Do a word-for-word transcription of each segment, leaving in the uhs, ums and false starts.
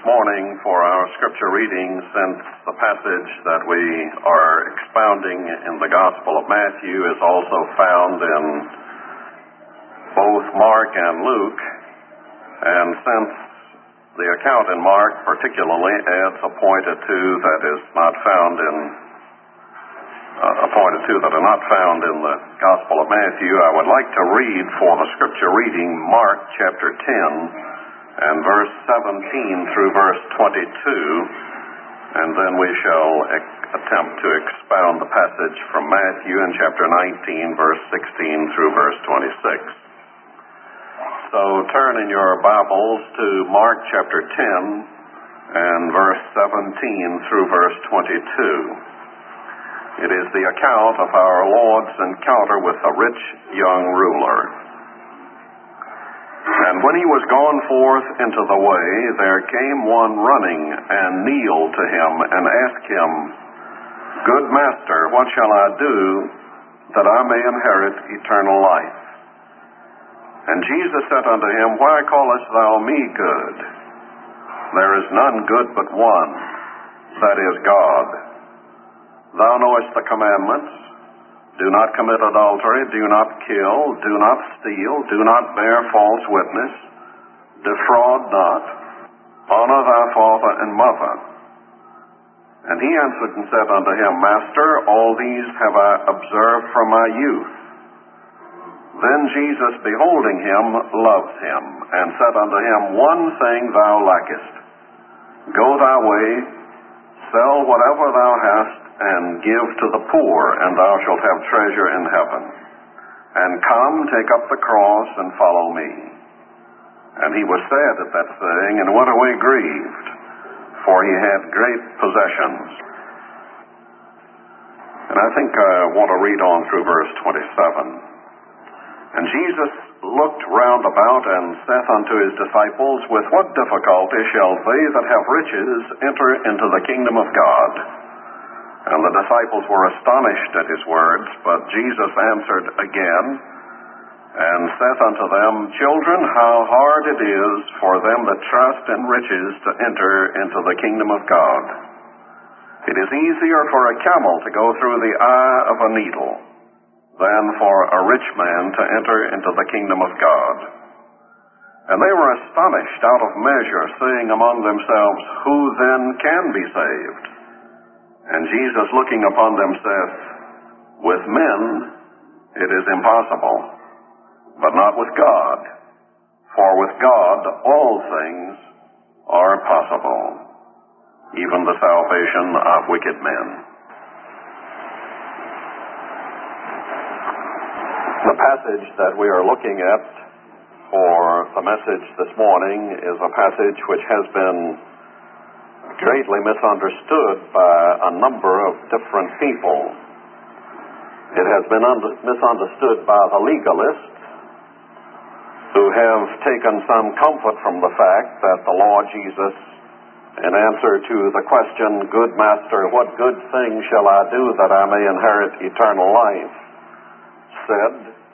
morning for our scripture reading, since the passage that we are expounding in the Gospel of Matthew is also found in both Mark and Luke, and since the account in Mark particularly adds a point or two that is not found in uh, a point or two that are not found in the Gospel of Matthew, I would like to read for the scripture reading Mark chapter ten and verse seventeen through verse twenty-two, and then we shall e- attempt to expound the passage from Matthew in chapter nineteen, verse sixteen through verse twenty-six. So turn in your Bibles to Mark chapter ten and verse seventeen through verse twenty-two. It is the account of our Lord's encounter with a rich young ruler. And when he was gone forth into the way, there came one running and kneeled to him and asked him, Good master, what shall I do that I may inherit eternal life? And Jesus said unto him, Why callest thou me good? There is none good but one, that is God. Thou knowest the commandments. Do not commit adultery, do not kill, do not steal, do not bear false witness, defraud not, honor thy father and mother. And he answered and said unto him, Master, all these have I observed from my youth. Then Jesus, beholding him, loved him, and said unto him, One thing thou lackest. Go thy way, sell whatever thou hast, and give to the poor, and thou shalt have treasure in heaven. And come, take up the cross, and follow me. And he was sad at that saying, and went away grieved, for he had great possessions. And I think I want to read on through verse twenty-seven. And Jesus looked round about, and saith unto his disciples, With what difficulty shall they that have riches enter into the kingdom of God? And the disciples were astonished at his words, but Jesus answered again, and saith unto them, Children, how hard it is for them that trust in riches to enter into the kingdom of God. It is easier for a camel to go through the eye of a needle than for a rich man to enter into the kingdom of God. And they were astonished out of measure, saying among themselves, Who then can be saved? And Jesus, looking upon them, saith, With men it is impossible, but not with God. For with God all things are possible, even the salvation of wicked men. The passage that we are looking at for the message this morning is a passage which has been greatly misunderstood by a number of different people. It has been under, misunderstood by the legalists, who have taken some comfort from the fact that the Lord Jesus, in answer to the question, Good master, what good thing shall I do that I may inherit eternal life, said,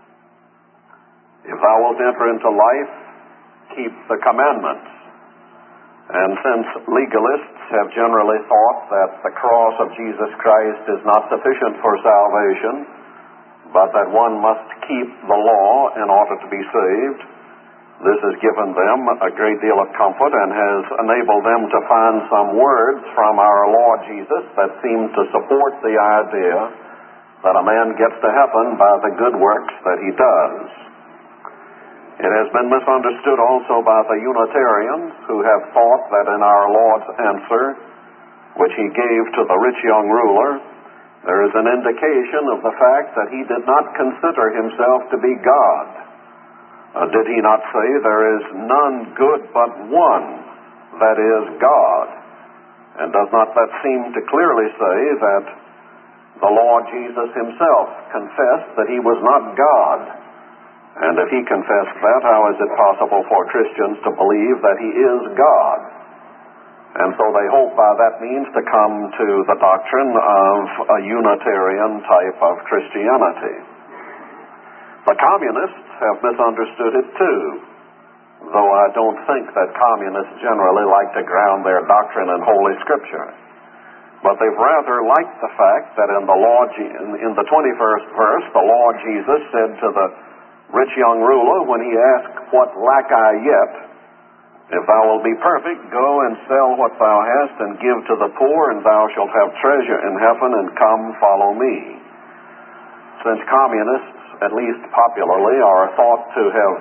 If thou wilt enter into life, keep the commandments. And since legalists have generally thought that the cross of Jesus Christ is not sufficient for salvation, but that one must keep the law in order to be saved, this has given them a great deal of comfort and has enabled them to find some words from our Lord Jesus that seem to support the idea that a man gets to heaven by the good works that he does. It has been misunderstood also by the Unitarians, who have thought that in our Lord's answer, which he gave to the rich young ruler, there is an indication of the fact that he did not consider himself to be God. Uh, did he not say, There is none good but one, that is God? And does not that seem to clearly say that the Lord Jesus himself confessed that he was not God? And if he confessed that, how is it possible for Christians to believe that he is God? And so they hope by that means to come to the doctrine of a Unitarian type of Christianity. The communists have misunderstood it too, though I don't think that communists generally like to ground their doctrine in Holy Scripture. But they've rather liked the fact that in the Lord, in the twenty-first verse, the Lord Jesus said to the rich young ruler when he asked, "What lack I yet? If thou wilt be perfect, go and sell what thou hast and give to the poor, and thou shalt have treasure in heaven, and come follow me." Since communists, at least popularly, are thought to have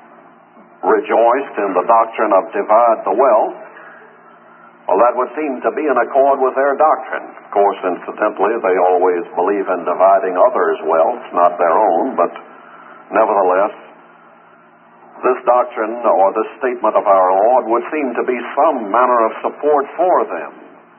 rejoiced in the doctrine of divide the wealth, well, that would seem to be in accord with their doctrine. Of course, incidentally, they always believe in dividing others' wealth, not their own, but nevertheless, this doctrine or this statement of our Lord would seem to be some manner of support for them.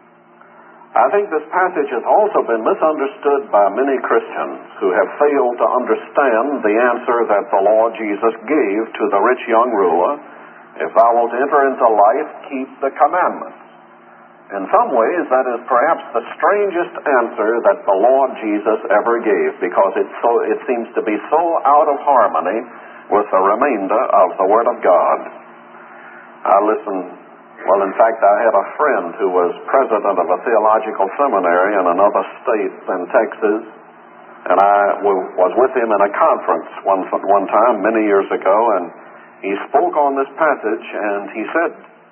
I think this passage has also been misunderstood by many Christians who have failed to understand the answer that the Lord Jesus gave to the rich young ruler, "If thou wilt enter into life, keep the commandments." In some ways, that is perhaps the strangest answer that the Lord Jesus ever gave, because it, so, it seems to be so out of harmony with the remainder of the Word of God. I listened, well, in fact, I had a friend who was president of a theological seminary in another state in Texas, and I w- was with him in a conference one, one time many years ago, and he spoke on this passage, and he said,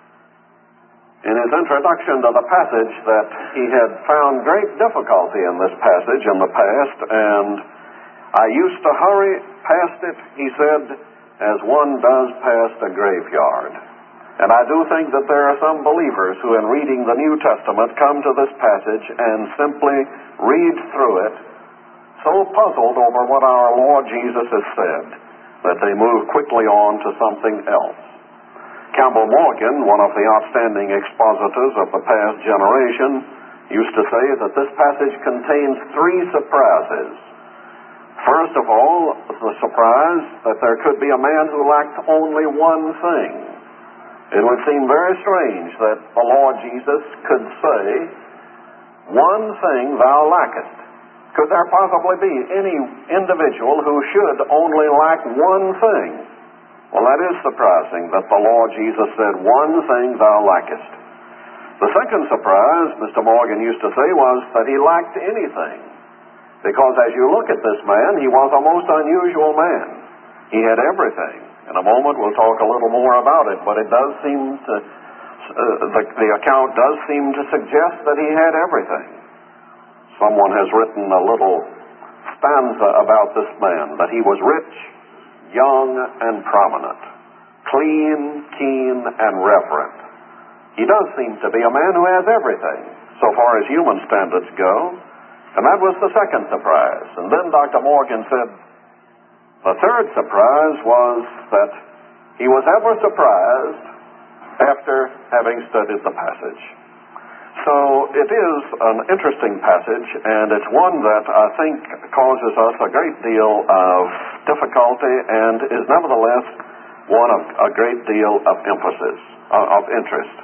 in his introduction to the passage, that he had found great difficulty in this passage in the past, and I used to hurry past it, he said, as one does past a graveyard. And I do think that there are some believers who, in reading the New Testament, come to this passage and simply read through it, so puzzled over what our Lord Jesus has said, that they move quickly on to something else. Campbell Morgan, one of the outstanding expositors of the past generation, used to say that this passage contains three surprises. First of all, the surprise that there could be a man who lacked only one thing. It would seem very strange that the Lord Jesus could say, "One thing thou lackest." Could there possibly be any individual who should only lack one thing? Well, that is surprising that the Lord Jesus said, "One thing thou lackest." The second surprise, Mister Morgan used to say, was that he lacked anything. Because as you look at this man, he was a most unusual man. He had everything. In a moment we'll talk a little more about it, but it does seem to, uh, the, the account does seem to suggest that he had everything. Someone has written a little stanza about this man, that he was rich, young, and prominent, clean, keen, and reverent. He does seem to be a man who has everything, so far as human standards go. And that was the second surprise. And then Doctor Morgan said, the third surprise was that he was ever surprised after having studied the passage. So it is an interesting passage, and it's one that I think causes us a great deal of difficulty and is nevertheless one of a great deal of emphasis, uh, of interest.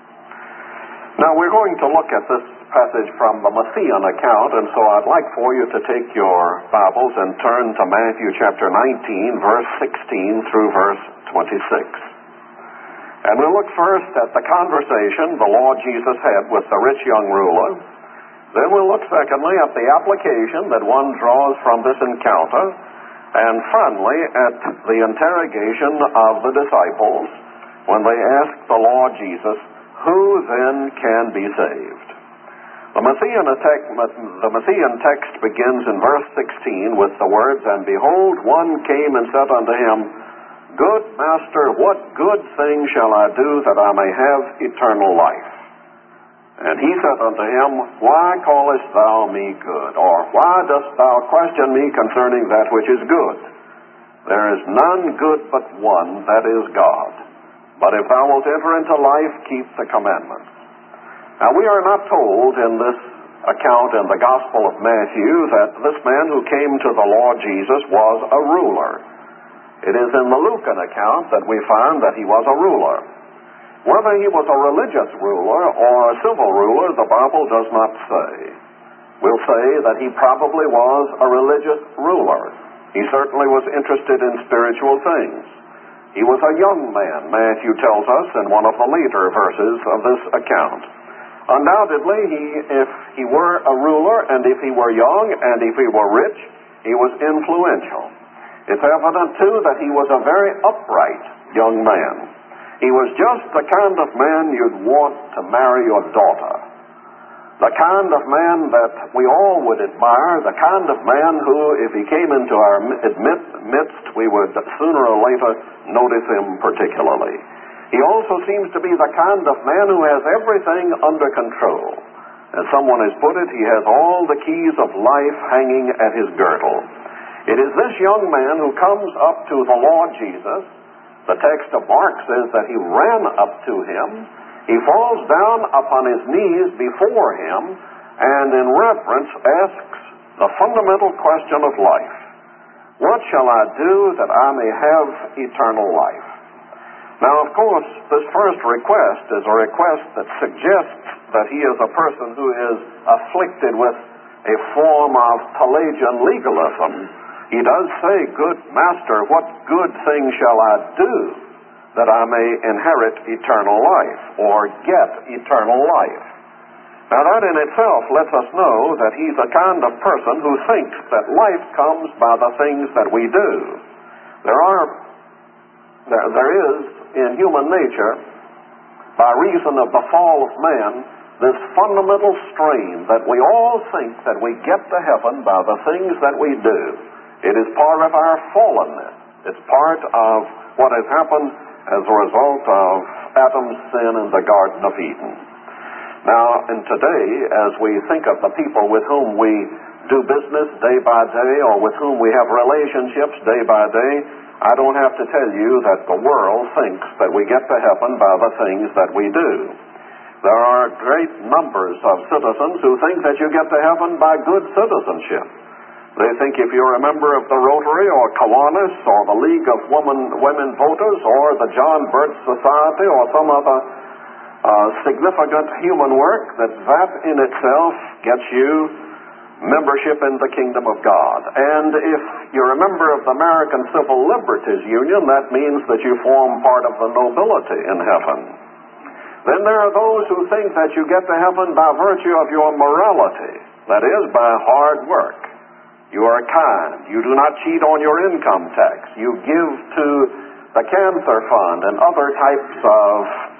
Now we're going to look at this passage from the Matthean account, and so I'd like for you to take your Bibles and turn to Matthew chapter nineteen, verse sixteen through verse twenty-six. And we'll look first at the conversation the Lord Jesus had with the rich young ruler. Then we'll look secondly at the application that one draws from this encounter, and finally at the interrogation of the disciples when they asked the Lord Jesus, "Who then can be saved?" The Matthean, the Matthean text begins in verse sixteen with the words, "And behold, one came and said unto him, Good Master, what good thing shall I do that I may have eternal life? And he said unto him, Why callest thou me good? Or why dost thou question me concerning that which is good? There is none good but one, that is God. But if thou wilt enter into life, keep the commandments." Now we are not told in this account in the Gospel of Matthew that this man who came to the Lord Jesus was a ruler. It is in the Lucan account that we find that he was a ruler. Whether he was a religious ruler or a civil ruler, the Bible does not say. We'll say that he probably was a religious ruler. He certainly was interested in spiritual things. He was a young man, Matthew tells us in one of the later verses of this account. Undoubtedly, he, if he were a ruler, and if he were young, and if he were rich, he was influential. It's evident, too, that he was a very upright young man. He was just the kind of man you'd want to marry your daughter. The kind of man that we all would admire, the kind of man who, if he came into our midst, we would sooner or later notice him particularly. He also seems to be the kind of man who has everything under control. As someone has put it, he has all the keys of life hanging at his girdle. It is this young man who comes up to the Lord Jesus. The text of Mark says that he ran up to him. He falls down upon his knees before him and in reverence asks the fundamental question of life. What shall I do that I may have eternal life? Now, of course, this first request is a request that suggests that he is a person who is afflicted with a form of Pelagian legalism. He does say, "Good master, what good thing shall I do that I may inherit eternal life," or get eternal life? Now that in itself lets us know that he's a kind of person who thinks that life comes by the things that we do. There are, there, there is in human nature, by reason of the fall of man, this fundamental strain that we all think that we get to heaven by the things that we do. It is part of our fallenness. It's part of what has happened as a result of Adam's sin in the Garden of Eden. Now, and today, as we think of the people with whom we do business day by day, or with whom we have relationships day by day, I don't have to tell you that the world thinks that we get to heaven by the things that we do. There are great numbers of citizens who think that you get to heaven by good citizenship. They think if you're a member of the Rotary or Kiwanis or the League of Women, Women Voters or the John Birch Society or some other uh, significant human work, that that in itself gets you membership in the kingdom of God. And if you're a member of the American Civil Liberties Union, that means that you form part of the nobility in heaven. Then there are those who think that you get to heaven by virtue of your morality, that is, by hard work. You are kind. You do not cheat on your income tax. You give to the Cancer Fund and other types of,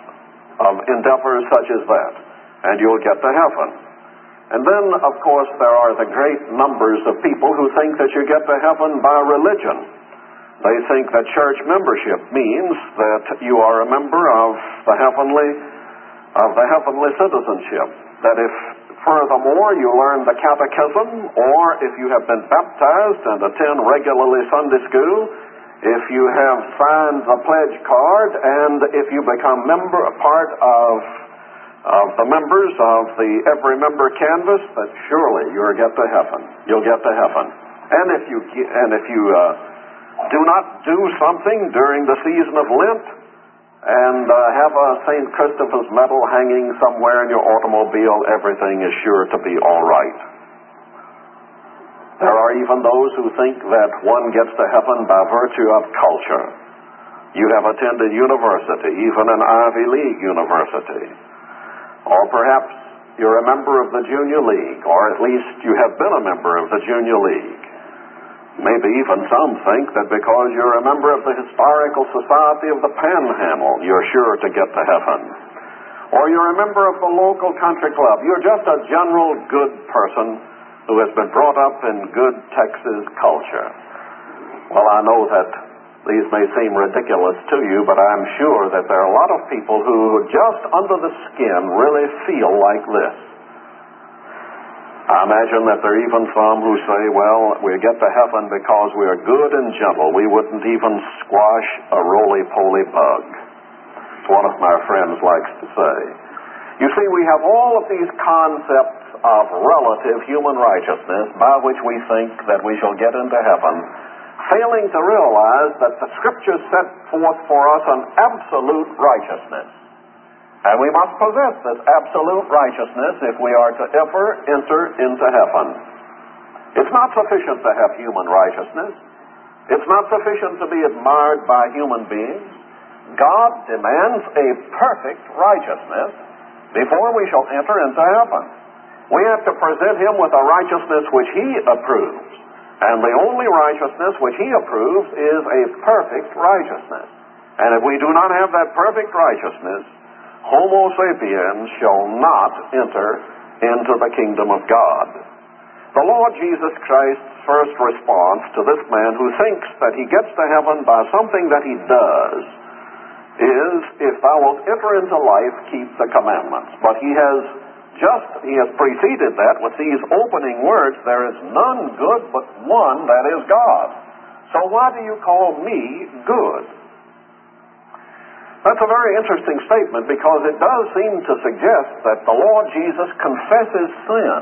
of endeavors such as that, and you'll get to heaven. And then, of course, there are the great numbers of people who think that you get to heaven by religion. They think that church membership means that you are a member of the heavenly, of the heavenly citizenship. That if, furthermore, you learn the catechism, or if you have been baptized and attend regularly Sunday school, if you have signed the pledge card, and if you become member, a part of of the members of the Every Member Canvas, that surely you'll get to heaven. You'll get to heaven. And if you and if you uh, do not do something during the season of Lent, and uh, have a Saint Christopher's medal hanging somewhere in your automobile, everything is sure to be all right. There are even those who think that one gets to heaven by virtue of culture. You have attended university, even an Ivy League university. Or perhaps you're a member of the Junior League, or at least you have been a member of the Junior League. Maybe even some think that because you're a member of the Historical Society of the Panhandle, you're sure to get to heaven. Or you're a member of the local country club. You're just a general good person who has been brought up in good Texas culture. Well, I know that these may seem ridiculous to you, but I'm sure that there are a lot of people who just under the skin really feel like this. I imagine that there are even some who say, well, we get to heaven because we are good and gentle. We wouldn't even squash a roly-poly bug. It's one of my friends likes to say. You see, we have all of these concepts of relative human righteousness by which we think that we shall get into heaven, failing to realize that the Scriptures set forth for us an absolute righteousness. And we must possess this absolute righteousness if we are to ever enter into heaven. It's not sufficient to have human righteousness. It's not sufficient to be admired by human beings. God demands a perfect righteousness before we shall enter into heaven. We have to present him with a righteousness which he approves. And the only righteousness which he approves is a perfect righteousness. And if we do not have that perfect righteousness, Homo sapiens shall not enter into the kingdom of God. The Lord Jesus Christ's first response to this man who thinks that he gets to heaven by something that he does is, if thou wilt enter into life, keep the commandments. But he has just, he has preceded that with these opening words, there is none good but one, that is God. So why do you call me good? That's a very interesting statement, because it does seem to suggest that the Lord Jesus confesses sin.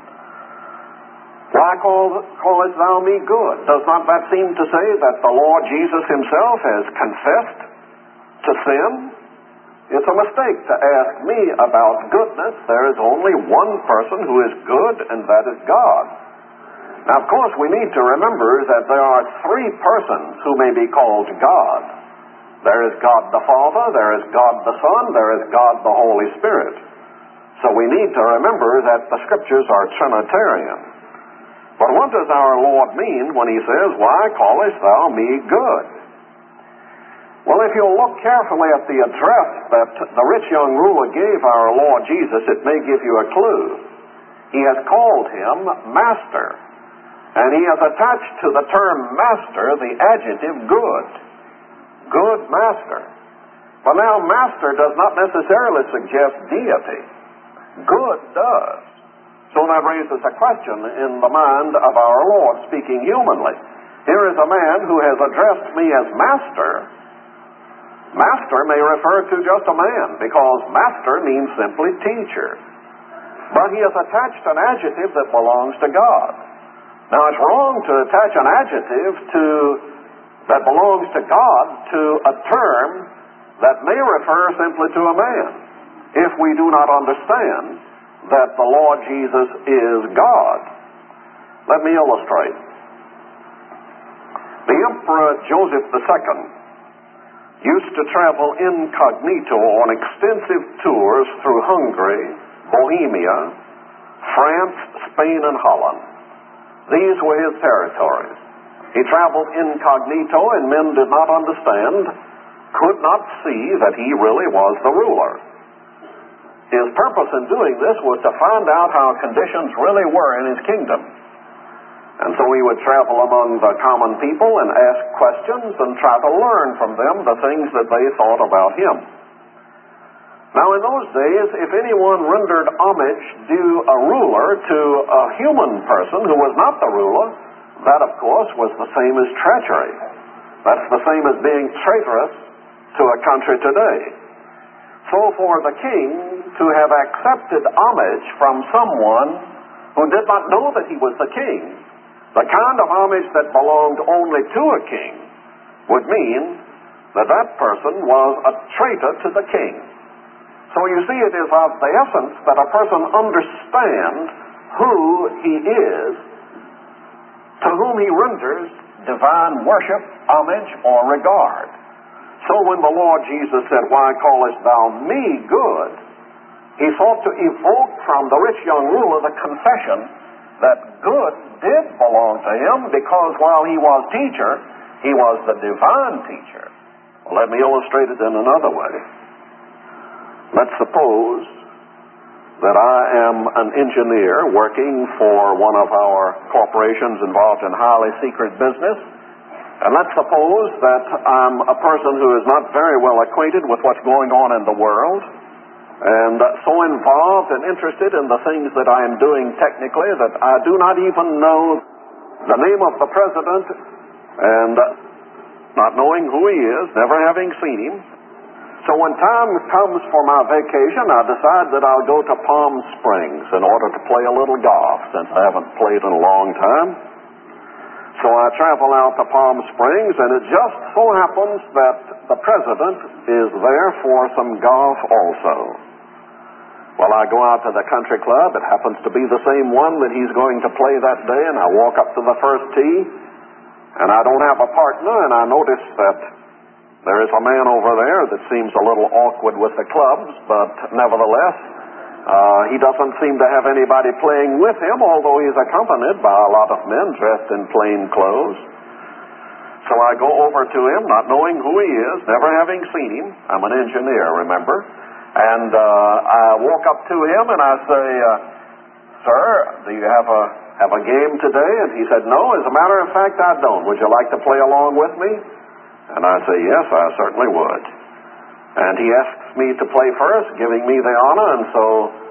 Why call, callest thou me good? Does not that seem to say that the Lord Jesus himself has confessed to sin? It's a mistake to ask me about goodness. There is only one person who is good, and that is God. Now, of course, we need to remember that there are three persons who may be called God. There is God the Father, there is God the Son, there is God the Holy Spirit. So we need to remember that the Scriptures are Trinitarian. But what does our Lord mean when he says, why callest thou me good? Well, if you'll look carefully at the address that the rich young ruler gave our Lord Jesus, it may give you a clue. He has called him Master, and he has attached to the term Master the adjective good. Good Master. But now, Master does not necessarily suggest deity. Good does. So that raises a question in the mind of our Lord, speaking humanly. Here is a man who has addressed me as Master. Master may refer to just a man, because master means simply teacher. But he has attached an adjective that belongs to God. Now, it's wrong to attach an adjective to that belongs to God to a term that may refer simply to a man, if we do not understand that the Lord Jesus is God. Let me illustrate. The Emperor Joseph the Second used to travel incognito on extensive tours through Hungary, Bohemia, France, Spain, and Holland. These were his territories. He traveled incognito, and men did not understand, could not see that he really was the ruler. His purpose in doing this was to find out how conditions really were in his kingdom. And so he would travel among the common people and ask questions and try to learn from them the things that they thought about him. Now, in those days, if anyone rendered homage due a ruler to a human person who was not the ruler, that, of course, was the same as treachery. That's the same as being traitorous to a country today. So for the king to have accepted homage from someone who did not know that he was the king, the kind of homage that belonged only to a king, would mean that that person was a traitor to the king. So you see, it is of the essence that a person understands who he is, to whom he renders divine worship, homage, or regard. So when the Lord Jesus said, why callest thou me good? He sought to evoke from the rich young ruler the confession that good did belong to him, because while he was teacher, he was the divine teacher. Well, let me illustrate it in another way. Let's suppose that I am an engineer working for one of our corporations involved in highly secret business. And let's suppose that I'm a person who is not very well acquainted with what's going on in the world, and so involved and interested in the things that I am doing technically that I do not even know the name of the president, and not knowing who he is, never having seen him. So when time comes for my vacation, I decide that I'll go to Palm Springs in order to play a little golf, since I haven't played in a long time. So I travel out to Palm Springs, and it just so happens that the president is there for some golf also. Well, I go out to the country club. It happens to be the same one that he's going to play that day, and I walk up to the first tee, And I don't have a partner, and I notice that there is a man over there that seems a little awkward with the clubs, but nevertheless, uh, he doesn't seem to have anybody playing with him, although he's accompanied by a lot of men dressed in plain clothes. So I go over to him, not knowing who he is, never having seen him. I'm an engineer, remember? And uh, I walk up to him and I say, uh, "Sir, do you have a have a game today?" And he said, "No, as a matter of fact, I don't. Would you like to play along with me?" And I say, "Yes, I certainly would." And he asks me to play first, giving me the honor, and so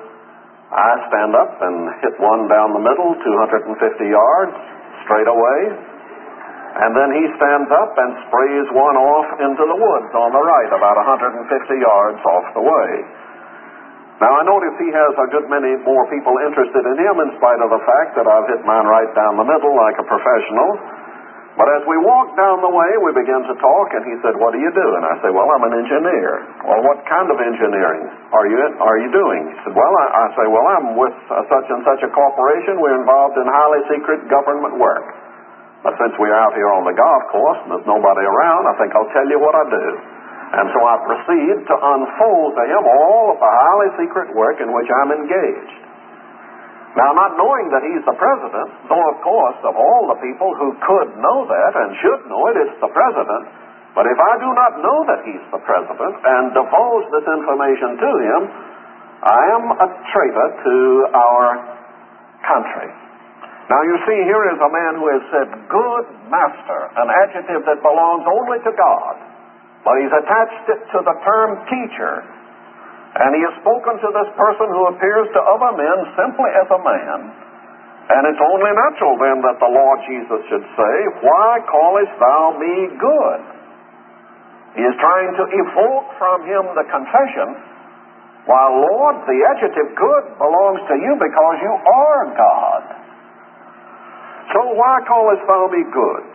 I stand up and hit one down the middle, two hundred fifty yards, straight away. And then he stands up and sprays one off into the woods on the right, about one hundred fifty yards off the way. Now, I notice he has a good many more people interested in him in spite of the fact that I've hit mine right down the middle like a professional. But as we walk down the way, we begin to talk, and he said, "What do you do?" And I say, "Well, I'm an engineer." "Well, what kind of engineering are you are you doing?" He said, "Well," I, I say, "Well, I'm with uh, such and such a corporation. We're involved in highly secret government work. But since we're out here on the golf course and there's nobody around, I think I'll tell you what I do." And so I proceed to unfold to him all of the highly secret work in which I'm engaged. Now, not knowing that he's the president, though of course of all the people who could know that and should know it, it's the president. But if I do not know that he's the president and divulge this information to him, I am a traitor to our country. Now, you see, here is a man who has said, "Good master," an adjective that belongs only to God. But he's attached it to the term teacher. And he has spoken to this person who appears to other men simply as a man. And it's only natural then that the Lord Jesus should say, "Why callest thou me good?" He is trying to evoke from him the confession, "While, Lord, the adjective good belongs to you because you are God. So why callest thou me good?"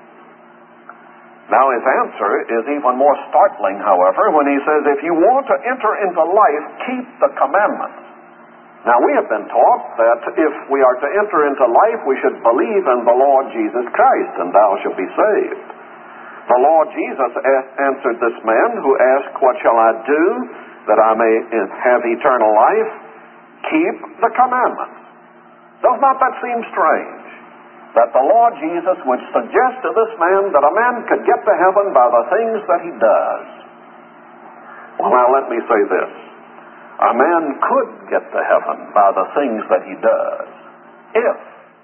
Now his answer is even more startling, however, when he says, "If you want to enter into life, keep the commandments." Now we have been taught that if we are to enter into life, we should believe in the Lord Jesus Christ, and thou shalt be saved. The Lord Jesus a- answered this man who asked, "What shall I do that I may have eternal life?" Keep the commandments. Does not that seem strange? That the Lord Jesus would suggest to this man that a man could get to heaven by the things that he does. Well, now let me say this. A man could get to heaven by the things that he does if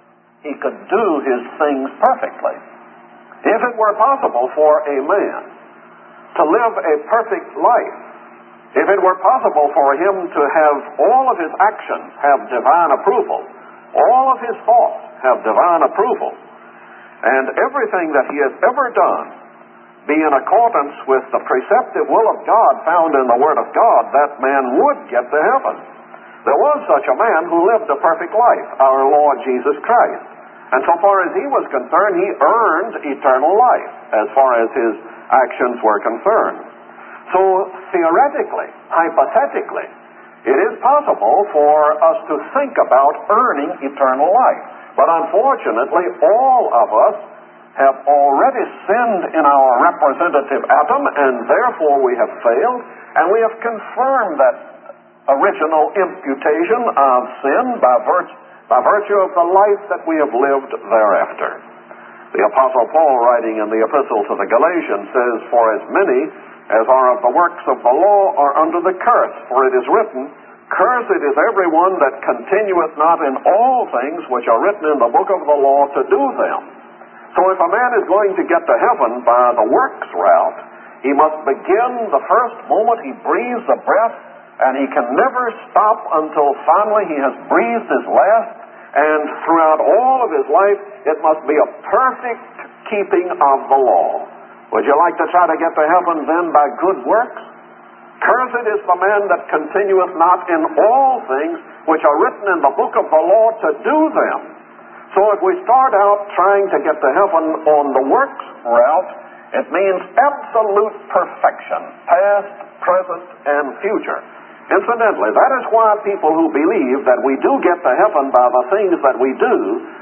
he could do his things perfectly. If it were possible for a man to live a perfect life, if it were possible for him to have all of his actions have divine approval, all of his thoughts have divine approval, and everything that he has ever done be in accordance with the preceptive will of God found in the Word of God, that man would get to heaven. There was such a man who lived a perfect life, our Lord Jesus Christ. And so far as he was concerned, he earned eternal life as far as his actions were concerned. So theoretically, hypothetically, it is possible for us to think about earning eternal life. But unfortunately, all of us have already sinned in our representative Adam, and therefore we have failed, and we have confirmed that original imputation of sin by virtue, by virtue of the life that we have lived thereafter. The Apostle Paul, writing in the Epistle to the Galatians, says, "For as many as are of the works of the law are under the curse, for it is written, Cursed is everyone that continueth not in all things which are written in the book of the law to do them." So if a man is going to get to heaven by the works route, he must begin the first moment he breathes a breath, and he can never stop until finally he has breathed his last, and throughout all of his life, it must be a perfect keeping of the law. Would you like to try to get to heaven then by good works? Cursed is the man that continueth not in all things which are written in the book of the law to do them. So if we start out trying to get to heaven on the works route, it means absolute perfection, past, present, and future. Incidentally, that is why people who believe that we do get to heaven by the things that we do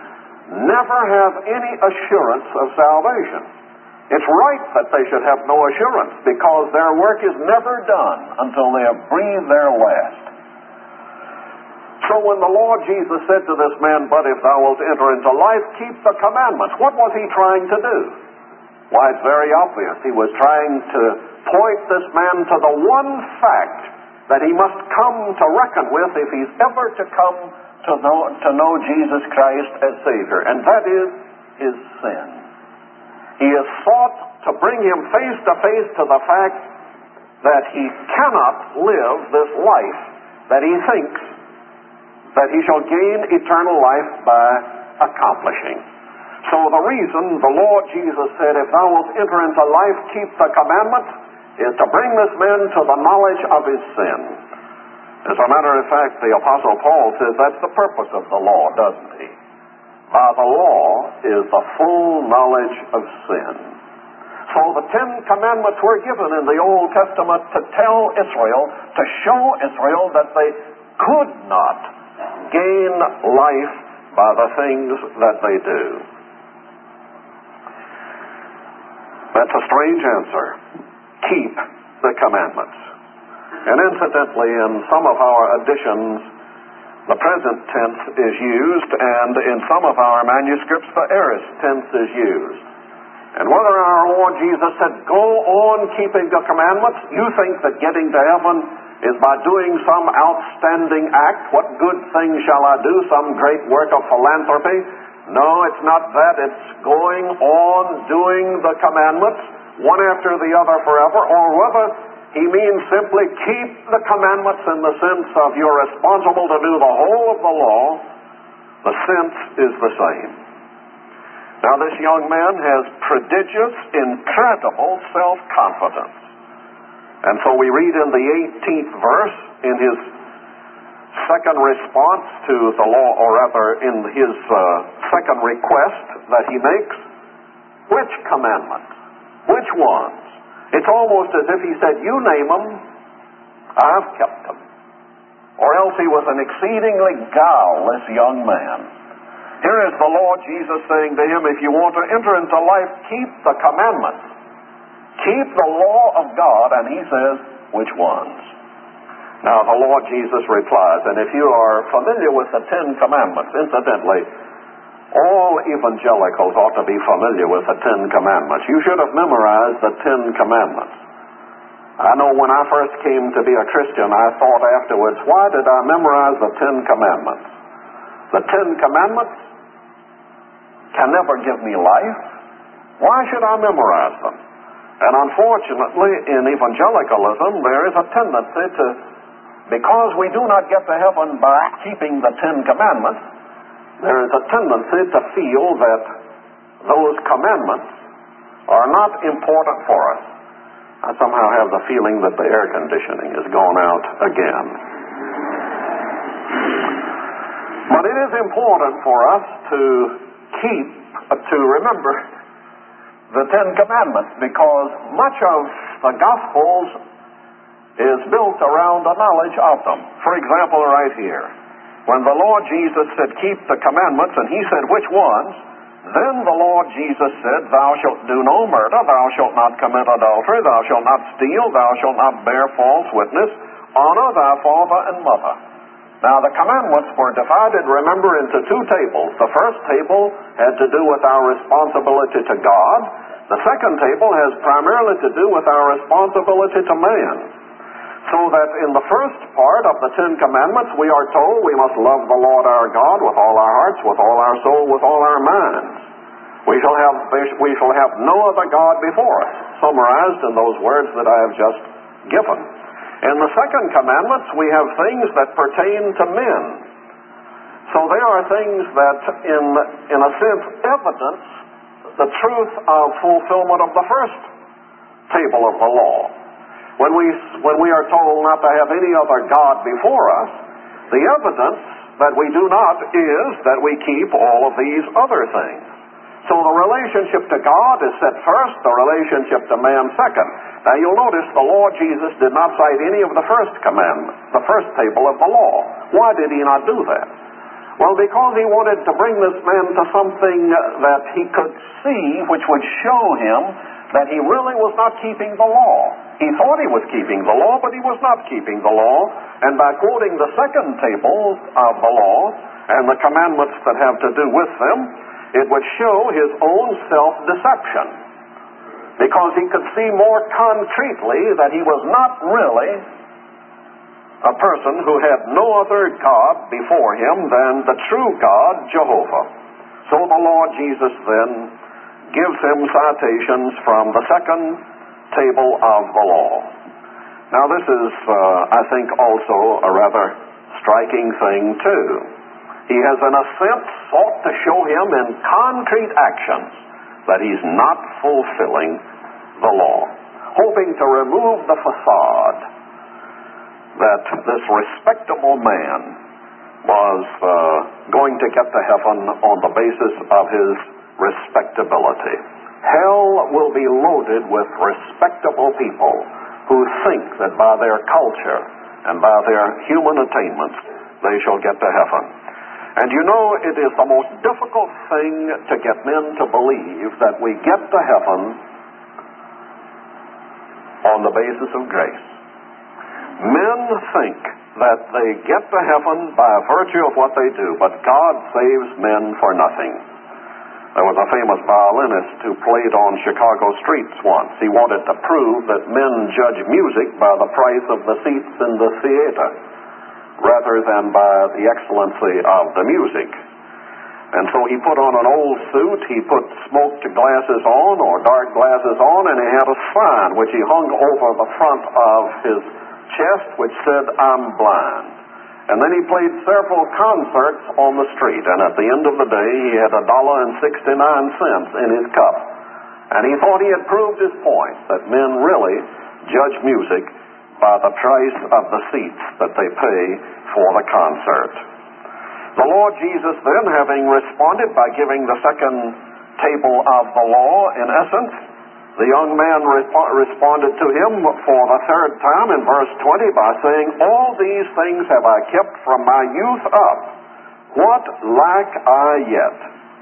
never have any assurance of salvation. It's right that they should have no assurance, because their work is never done until they have breathed their last. So when the Lord Jesus said to this man, "But if thou wilt enter into life, keep the commandments," what was he trying to do? Why, it's very obvious. He was trying to point this man to the one fact that he must come to reckon with if he's ever to come to know, to know Jesus Christ as Savior, and that is his sin. He has sought to bring him face to face to the fact that he cannot live this life that he thinks that he shall gain eternal life by accomplishing. So the reason the Lord Jesus said, "If thou wilt enter into life, keep the commandments," is to bring this man to the knowledge of his sin. As a matter of fact, the Apostle Paul says that's the purpose of the law, doesn't he? By the law is the full knowledge of sin. So the Ten Commandments were given in the Old Testament to tell Israel, to show Israel that they could not gain life by the things that they do. That's a strange answer. Keep the commandments. And incidentally, in some of our editions, the present tense is used, and in some of our manuscripts, the aorist tense is used. And whether our Lord Jesus said, "Go on keeping the commandments," you think that getting to heaven is by doing some outstanding act. What good thing shall I do? Some great work of philanthropy? No, it's not that. It's going on doing the commandments, one after the other forever, or whether he means simply keep the commandments in the sense of you're responsible to do the whole of the law, the sense is the same. Now, this young man has prodigious, incredible self-confidence. And so we read in the eighteenth verse, in his second response to the law, or rather in his uh, second request that he makes, which commandments? Which ones? It's almost as if he said, "You name them, I've kept them." Or else he was an exceedingly guileless young man. Here is the Lord Jesus saying to him, "If you want to enter into life, keep the commandments. Keep the law of God." And he says, "Which ones?" Now the Lord Jesus replies, and if you are familiar with the Ten Commandments, incidentally, all evangelicals ought to be familiar with the Ten Commandments. You should have memorized the Ten Commandments. I know when I first came to be a Christian, I thought afterwards, why did I memorize the Ten Commandments? The Ten Commandments can never give me life. Why should I memorize them? And unfortunately, in evangelicalism, there is a tendency to, because we do not get to heaven by keeping the Ten Commandments, there is a tendency to feel that those commandments are not important for us. I somehow have the feeling that the air conditioning has gone out again. But it is important for us to keep, to remember the Ten Commandments, because much of the Gospels is built around a knowledge of them. For example, right here, when the Lord Jesus said, "Keep the commandments," and he said, "Which ones?" Then the Lord Jesus said, "Thou shalt do no murder, thou shalt not commit adultery, thou shalt not steal, thou shalt not bear false witness, honor thy father and mother." Now the commandments were divided, remember, into two tables. The first table had to do with our responsibility to God. The second table has primarily to do with our responsibility to man. So that in the first part of the Ten Commandments, we are told we must love the Lord our God with all our hearts, with all our soul, with all our minds. We shall have, we shall have no other God before us, summarized in those words that I have just given. In the second commandments, we have things that pertain to men. So they are things that, in, in a sense, evidence the truth of fulfillment of the first table of the law. When we, when we are told not to have any other God before us, the evidence that we do not is that we keep all of these other things. So the relationship to God is set first, the relationship to man second. Now you'll notice the Lord Jesus did not cite any of the first commandment, the first table of the law. Why did he not do that? Well, because he wanted to bring this man to something that he could see, which would show him that he really was not keeping the law. He thought he was keeping the law, but he was not keeping the law. And by quoting the second table of the law and the commandments that have to do with them, it would show his own self-deception. Because he could see more concretely that he was not really a person who had no other God before him than the true God, Jehovah. So the Lord Jesus then gives him citations from the second table of the law. Now this is, uh, I think, also a rather striking thing too. He has in a sense sought to show him in concrete actions that he's not fulfilling the law, hoping to remove the facade that this respectable man was uh, going to get to heaven on the basis of his respectability. Hell will be loaded with respectable people who think that by their culture and by their human attainments they shall get to heaven. And you know, it is the most difficult thing to get men to believe that we get to heaven on the basis of grace. Men think that they get to heaven by virtue of what they do, but God saves men for nothing. There was a famous violinist who played on Chicago streets once. He wanted to prove that men judge music by the price of the seats in the theater rather than by the excellency of the music. And so he put on an old suit, he put smoked glasses on or dark glasses on, and he had a sign which he hung over the front of his chest which said, "I'm blind." And then he played several concerts on the street, and at the end of the day he had a dollar and sixty-nine cents in his cup. And he thought he had proved his point, that men really judge music by the price of the seats that they pay for the concert. The Lord Jesus then, having responded by giving the second table of the law, in essence, the young man resp- responded to him for the third time in verse twenty by saying, "All these things have I kept from my youth up. What lack I yet?"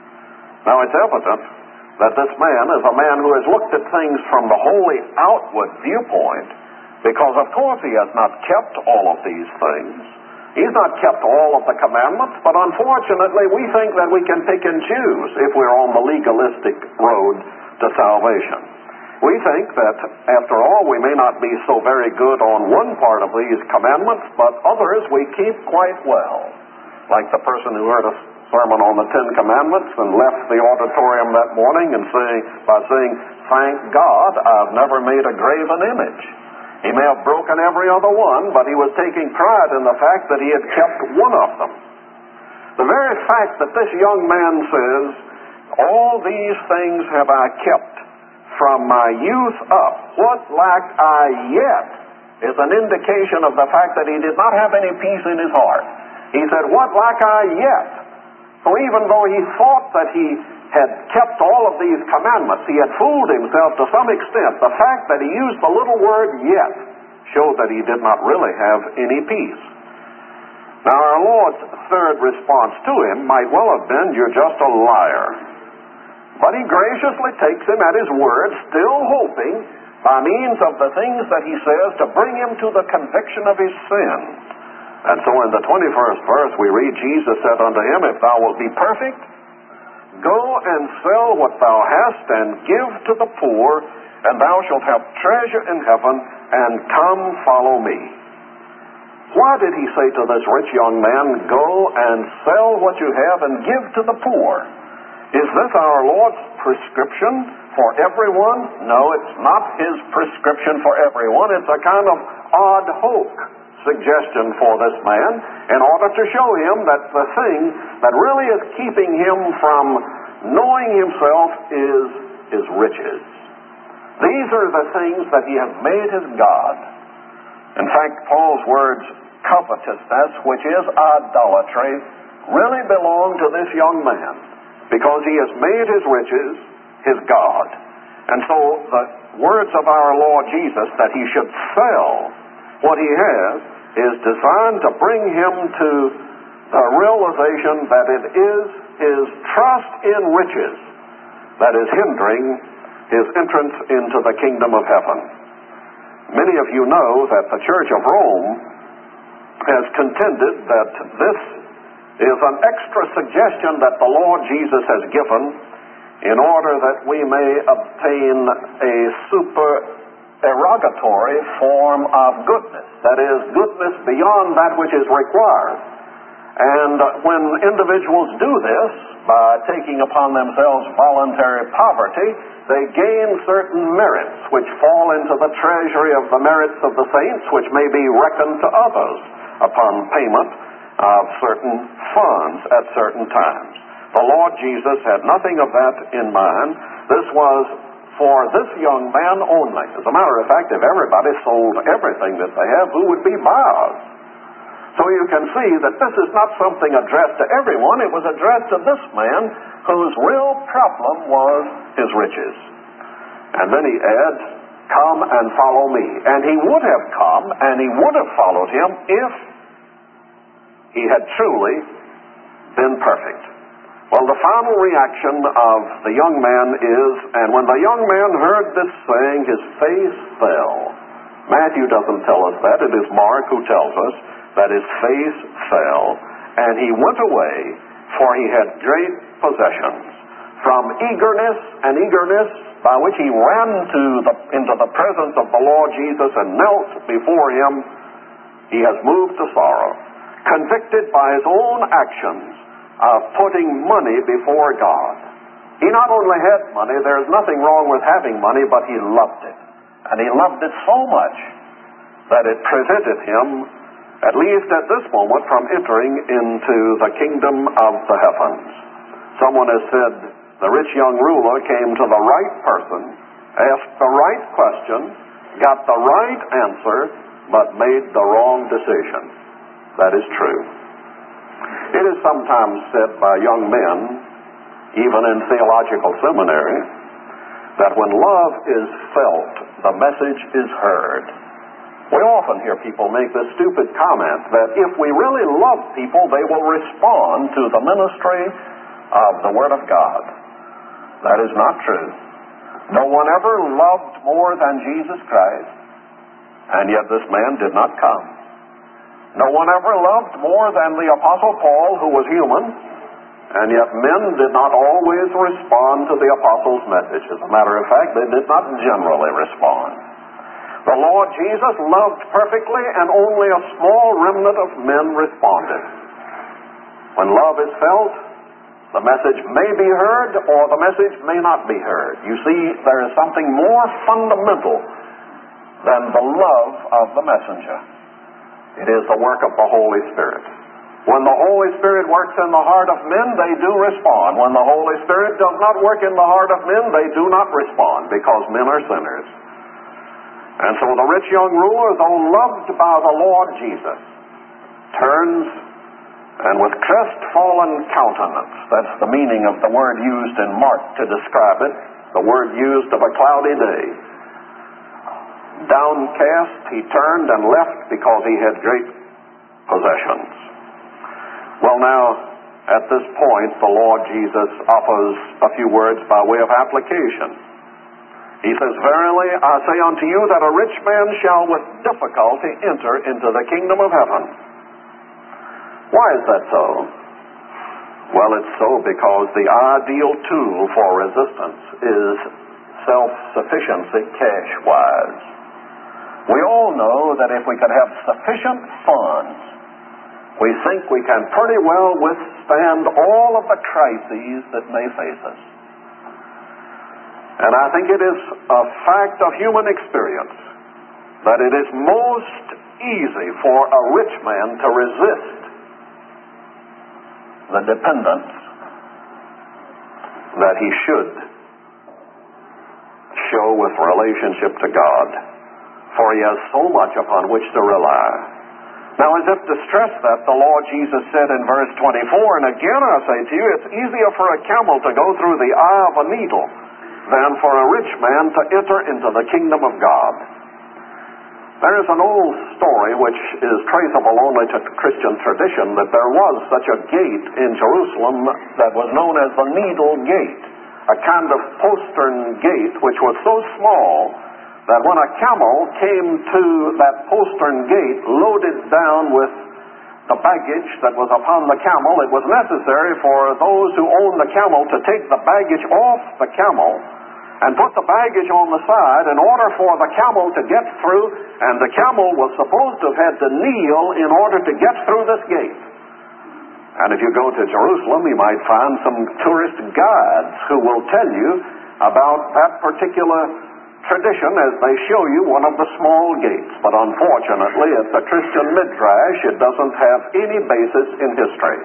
Now it's evident that this man is a man who has looked at things from the wholly outward viewpoint, because of course he has not kept all of these things. He's not kept all of the commandments, but unfortunately we think that we can pick and choose if we're on the legalistic road to salvation. We think that, after all, we may not be so very good on one part of these commandments, but others we keep quite well. Like the person who heard a sermon on the Ten Commandments and left the auditorium that morning and saying, by saying, "Thank God I've never made a graven image." He may have broken every other one, but he was taking pride in the fact that he had kept one of them. The very fact that this young man says, "All these things have I kept from my youth up, what lack I yet?" is an indication of the fact that he did not have any peace in his heart. He said, "What lack I yet?" So even though he thought that he had kept all of these commandments, he had fooled himself to some extent. The fact that he used the little word "yet" showed that he did not really have any peace. Now our Lord's third response to him might well have been, "You're just a liar." But he graciously takes him at his word, still hoping, by means of the things that he says, to bring him to the conviction of his sin. And so in the twenty-first verse we read, Jesus said unto him, "If thou wilt be perfect, go and sell what thou hast, and give to the poor, and thou shalt have treasure in heaven, and come follow me." Why did he say to this rich young man, "Go and sell what you have and give to the poor"? Is this our Lord's prescription for everyone? No, it's not his prescription for everyone. It's a kind of ad hoc suggestion for this man in order to show him that the thing that really is keeping him from knowing himself is his riches. These are the things that he has made his God. In fact, Paul's words, covetousness, which is idolatry, really belong to this young man, because he has made his riches his God. And so the words of our Lord Jesus that he should sell what he has is designed to bring him to the realization that it is his trust in riches that is hindering his entrance into the kingdom of heaven. Many of you know that the Church of Rome has contended that this is an extra suggestion that the Lord Jesus has given in order that we may obtain a supererogatory form of goodness, that is, goodness beyond that which is required. And when individuals do this, by taking upon themselves voluntary poverty, they gain certain merits which fall into the treasury of the merits of the saints, which may be reckoned to others upon payment of certain funds at certain times. The Lord Jesus had nothing of that in mind. This was for this young man only. As a matter of fact, if everybody sold everything that they have, who would be buyers? So you can see that this is not something addressed to everyone. It was addressed to this man whose real problem was his riches. And then he adds, "Come and follow me." And he would have come and he would have followed him if he had truly been perfect. Well, the final reaction of the young man is, and when the young man heard this saying, his face fell. Matthew doesn't tell us that. It is Mark who tells us that his face fell, and he went away, for he had great possessions. From eagerness and eagerness by which he ran to the, into the presence of the Lord Jesus and knelt before him, he has moved to sorrow, convicted by his own actions of putting money before God. He not only had money, there's nothing wrong with having money, but he loved it. And he loved it so much that it prevented him, at least at this moment, from entering into the kingdom of the heavens. Someone has said, the rich young ruler came to the right person, asked the right question, got the right answer, but made the wrong decision. That is true. It is sometimes said by young men, even in theological seminary, that when love is felt, the message is heard. We often hear people make this stupid comment that if we really love people, they will respond to the ministry of the Word of God. That is not true. No one ever loved more than Jesus Christ, and yet this man did not come. No one ever loved more than the Apostle Paul, who was human, and yet men did not always respond to the Apostle's message. As a matter of fact, they did not generally respond. The Lord Jesus loved perfectly, and only a small remnant of men responded. When love is felt, the message may be heard, or the message may not be heard. You see, there is something more fundamental than the love of the messenger. It is the work of the Holy Spirit. When the Holy Spirit works in the heart of men, they do respond. When the Holy Spirit does not work in the heart of men, they do not respond, because men are sinners. And so the rich young ruler, though loved by the Lord Jesus, turns and with crestfallen countenance, that's the meaning of the word used in Mark to describe it, the word used of a cloudy day. Downcast, he turned and left because he had great possessions. Well, now, at this point, the Lord Jesus offers a few words by way of application. He says, "Verily I say unto you that a rich man shall with difficulty enter into the kingdom of heaven." Why is that so? Well, it's so because the ideal tool for resistance is self-sufficiency cash-wise. We all know that if we could have sufficient funds, we think we can pretty well withstand all of the crises that may face us. And I think it is a fact of human experience that it is most easy for a rich man to resist the dependence that he should show with relationship to God, for he has so much upon which to rely. Now, as if to stress that, the Lord Jesus said in verse twenty-four, "And again I say to you, it's easier for a camel to go through the eye of a needle than for a rich man to enter into the kingdom of God." There is an old story which is traceable only to Christian tradition that there was such a gate in Jerusalem that was known as the Needle Gate, a kind of postern gate which was so small that when a camel came to that postern gate loaded down with the baggage that was upon the camel, it was necessary for those who owned the camel to take the baggage off the camel and put the baggage on the side in order for the camel to get through, and the camel was supposed to have had to kneel in order to get through this gate. And if you go to Jerusalem, you might find some tourist guides who will tell you about that particular tradition as they show you one of the small gates. But unfortunately, at the Christian Midrash, it doesn't have any basis in history.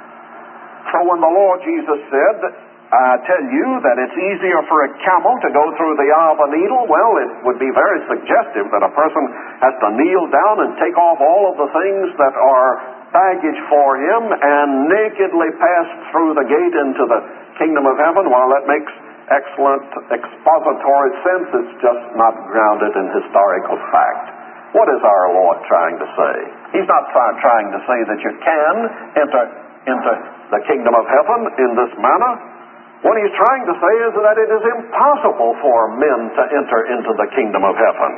So when the Lord Jesus said, I tell you that it's easier for a camel to go through the eye of a needle, well, it would be very suggestive that a person has to kneel down and take off all of the things that are baggage for him and nakedly pass through the gate into the kingdom of heaven. While that makes excellent expository sense, it's just not grounded in historical fact. What is our Lord trying to say? He's not try- trying to say that you can enter into the kingdom of heaven in this manner. What he's trying to say is that it is impossible for men to enter into the kingdom of heaven.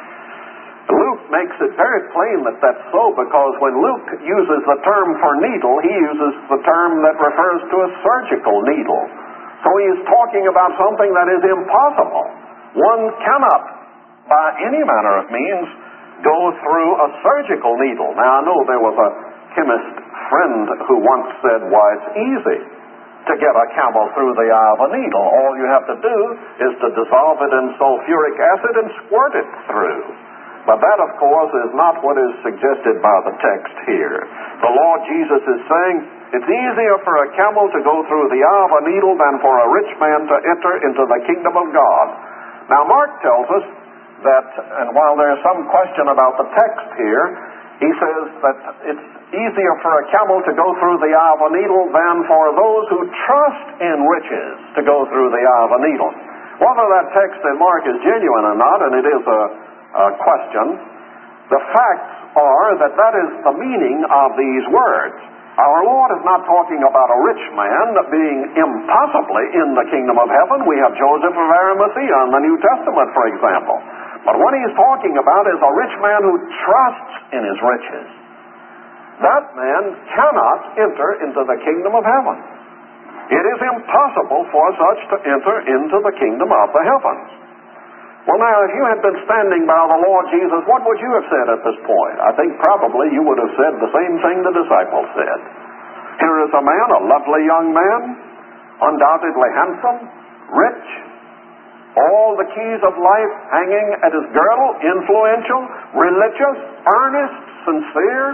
Luke makes it very plain that that's so, because when Luke uses the term for needle, he uses the term that refers to a surgical needle. So he is talking about something that is impossible. One cannot, by any manner of means, go through a surgical needle. Now, I know there was a chemist friend who once said, why, it's easy to get a camel through the eye of a needle. All you have to do is to dissolve it in sulfuric acid and squirt it through. But that, of course, is not what is suggested by the text here. The Lord Jesus is saying it's easier for a camel to go through the eye of a needle than for a rich man to enter into the kingdom of God. Now, Mark tells us that, and while there's some question about the text here, he says that it's easier for a camel to go through the eye of a needle than for those who trust in riches to go through the eye of a needle. Whether that text in Mark is genuine or not, and it is a, a question, the facts are that that is the meaning of these words. Our Lord is not talking about a rich man being impossibly in the kingdom of heaven. We have Joseph of Arimathea in the New Testament, for example. But what he's talking about is a rich man who trusts in his riches. That man cannot enter into the kingdom of heaven. It is impossible for such to enter into the kingdom of the heavens. Well, now, if you had been standing by the Lord Jesus, what would you have said at this point? I think probably you would have said the same thing the disciples said. Here is a man, a lovely young man, undoubtedly handsome, rich, all the keys of life hanging at his girdle, influential, religious, earnest, sincere.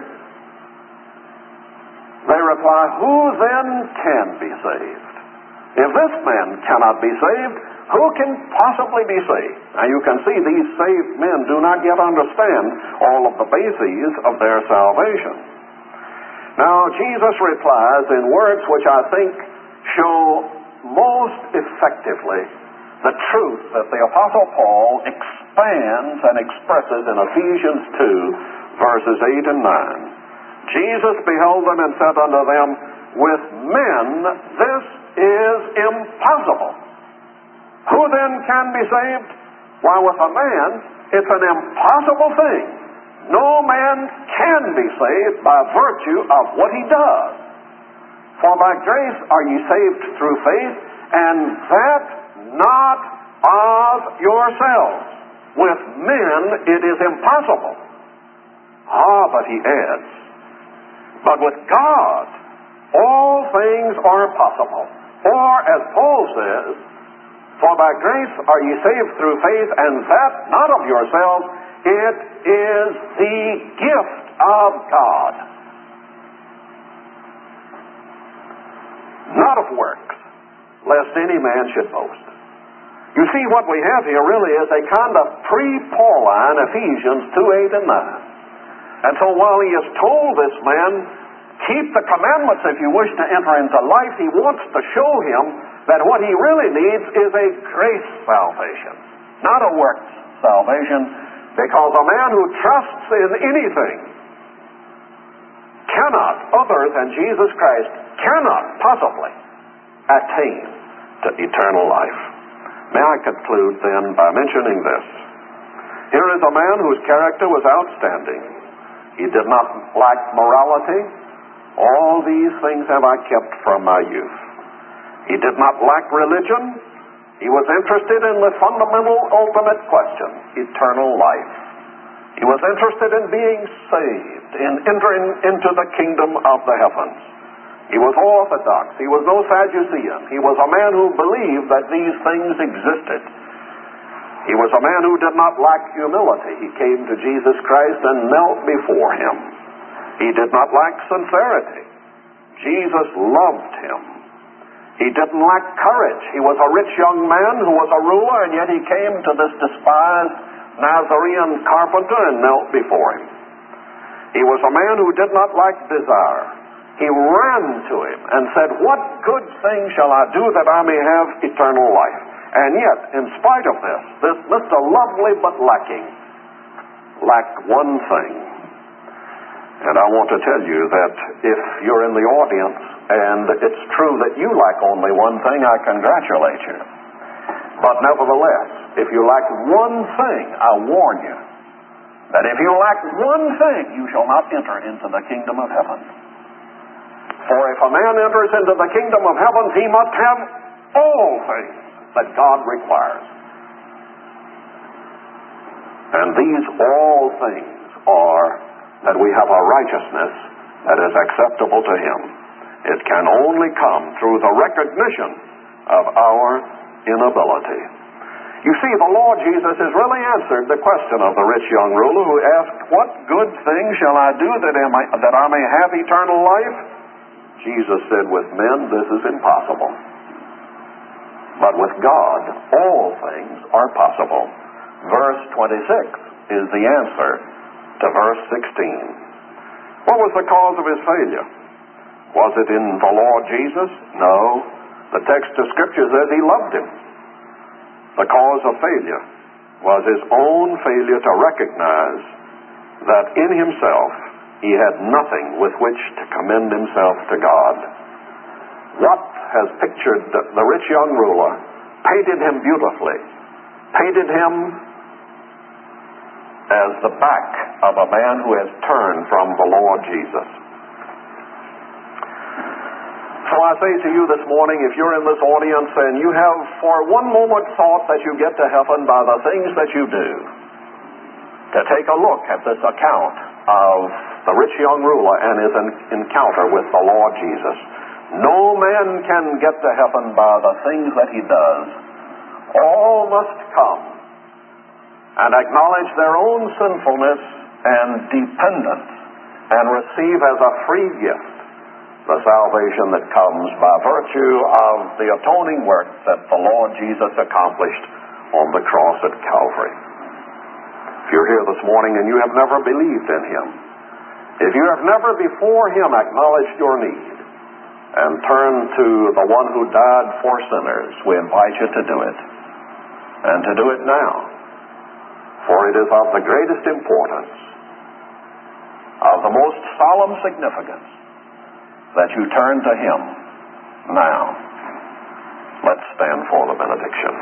They reply, who then can be saved? If this man cannot be saved, who can possibly be saved? Now you can see these saved men do not yet understand all of the bases of their salvation. Now Jesus replies in words which I think show most effectively the truth that the Apostle Paul expands and expresses in Ephesians two, verses eight and nine. Jesus beheld them and said unto them, with men this is impossible. Who then can be saved? Why, with a man, it's an impossible thing. No man can be saved by virtue of what he does. For by grace are ye saved through faith, and that not of yourselves. With men it is impossible. Ah, but he adds, but with God all things are possible. For, as Paul says, for by grace are ye saved through faith, and that not of yourselves, it is the gift of God. Not of works, lest any man should boast. You see, what we have here really is a kind of pre-Pauline Ephesians two, eight, and nine. And so while he has told this man, keep the commandments if you wish to enter into life, he wants to show him that what he really needs is a grace salvation, not a works salvation, Because a man who trusts in anything cannot, other than Jesus Christ, cannot possibly attain to eternal life. May I conclude then by mentioning this. Here is a man whose character was outstanding. He did not lack morality. All these things have I kept from my youth. He did not lack religion. He was interested in the fundamental, ultimate question, eternal life. He was interested in being saved, in entering into the kingdom of the heavens. He was orthodox. He was no Sadducean. He was a man who believed that these things existed. He was a man who did not lack humility. He came to Jesus Christ and knelt before him. He did not lack sincerity. Jesus loved him. He didn't lack courage. He was a rich young man who was a ruler, and yet he came to this despised Nazarene carpenter and knelt before him. He was a man who did not lack desire. He ran to him and said, "What good thing shall I do that I may have eternal life?" And yet, in spite of this, this Mister Lovely but lacking lacked one thing. And I want to tell you that if you're in the audience and it's true that you lack only one thing, I congratulate you. But nevertheless, if you lack one thing, I warn you that if you lack one thing, you shall not enter into the kingdom of heaven. For if a man enters into the kingdom of heaven, he must have all things that God requires. And these all things are that we have a righteousness that is acceptable to him. It can only come through the recognition of our inability. You see, the Lord Jesus has really answered the question of the rich young ruler who asked, "What good thing shall I do that I may, that I may have eternal life?" Jesus said, "With men this is impossible. But with God all things are possible." Verse twenty-six is the answer to verse sixteen. What was the cause of his failure? Was it in the Lord Jesus? No. The text of Scripture says he loved him. The cause of failure was his own failure to recognize that in himself he had nothing with which to commend himself to God. What has pictured the, the rich young ruler, painted him beautifully, painted him as the back of a man who has turned from the Lord Jesus. So I say to you this morning, if you're in this audience and you have for one moment thought that you get to heaven by the things that you do, to take a look at this account of the rich young ruler and his encounter with the Lord Jesus. No man can get to heaven by the things that he does. All must come and acknowledge their own sinfulness and dependence and receive as a free gift the salvation that comes by virtue of the atoning work that the Lord Jesus accomplished on the cross at Calvary. If you're here this morning and you have never believed in him, if you have never before him acknowledged your need and turned to the one who died for sinners, we invite you to do it, and to do it now. For it is of the greatest importance, of the most solemn significance, that you turn to him now. Let's stand for the benediction.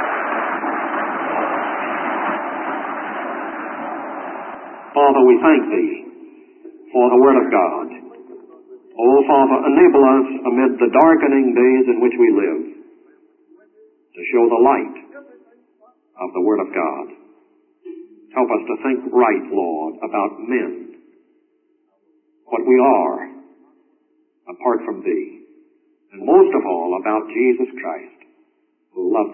Father, we thank thee for the Word of God. Oh, Father, enable us amid the darkening days in which we live to show the light of the Word of God. Help us to think right, Lord, about men, what we are apart from thee, and most of all about Jesus Christ, who loved